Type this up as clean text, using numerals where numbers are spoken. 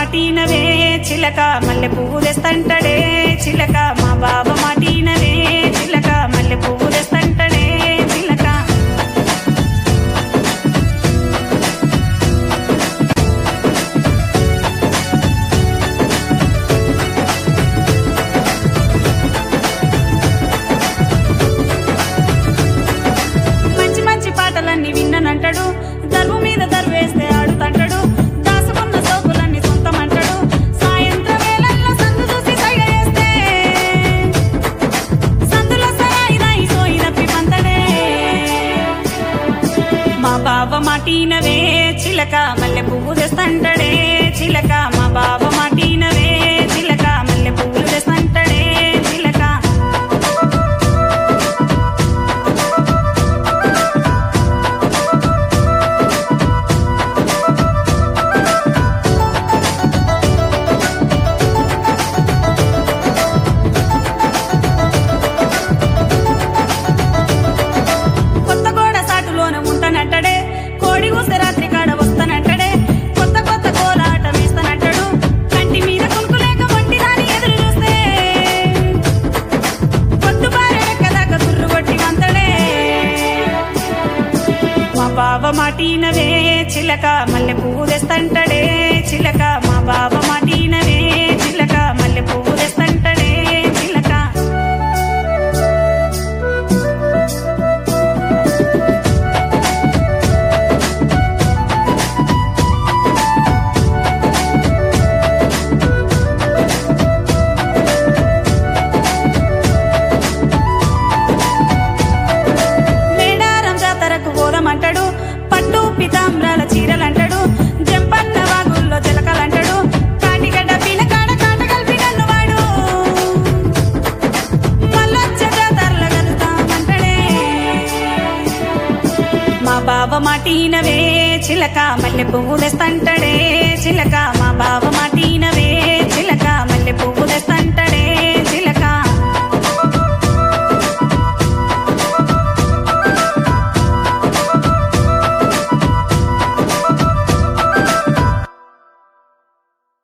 మాటినవే చిలక మల్లె పువ్వు తెస్తంటడే చిలక మా బావ మాటినవే చిలక మల్లె పువ్వు తెస్తంటడే చిలక మంచి మంచి పాటలన్నీ విన్ననంటాడు దర్వు మీద దర్వేస్తే ఆడుతంటాడు దాసుకున్న సోకులన్నీ సొంతమంటాడు సాయంత్రం వేళల్లో సందు చూసి సైగ చేస్తే సందులో సరాయి రాయి సోయి నప్పి పంతడే మా బావ మాటినవే చిలక మల్లె పువ్వు తెస్తంటడే చిలక మా బావ మాటినవే చిలక మల్లె పువ్వులు తెస్తంటడే చిలక కొత్త గోడ సాటులోన ఉంటానంటడే కోడి ఊసే రాత్రి కాడ వస్తానంటడే కొత్త కొత్త కోలాటం వేస్తానంటాడు కంటి మీద కునుకులేక వంటి దాని ఎదురు చూస్తే పొద్దు బారెడెక్కదాకా తుర్రు కొట్టి వంతడే మా బావ మాటినవే చిలక మల్లె పువ్వు తెస్తంటడే చిలక మా బావ మాటినవే చిలక మల్లె పువ్వు తెస్తంటడే చిలక మేడారం జాతరకు పోదామంటాడు పట్టు పితాంబ్రాల చీరలంటాడు జంపన్న వాగుల్లో చిలకలంటాడు కాటిగడ్డ పిలకాడ కాట కలిపి నన్నువాడు మల్లొచ్చ జాతరల కలుతామంటాడే మా బావ మాటినవే చిలక మల్లె పువ్వు తెస్తంటడే చిలక మా బావ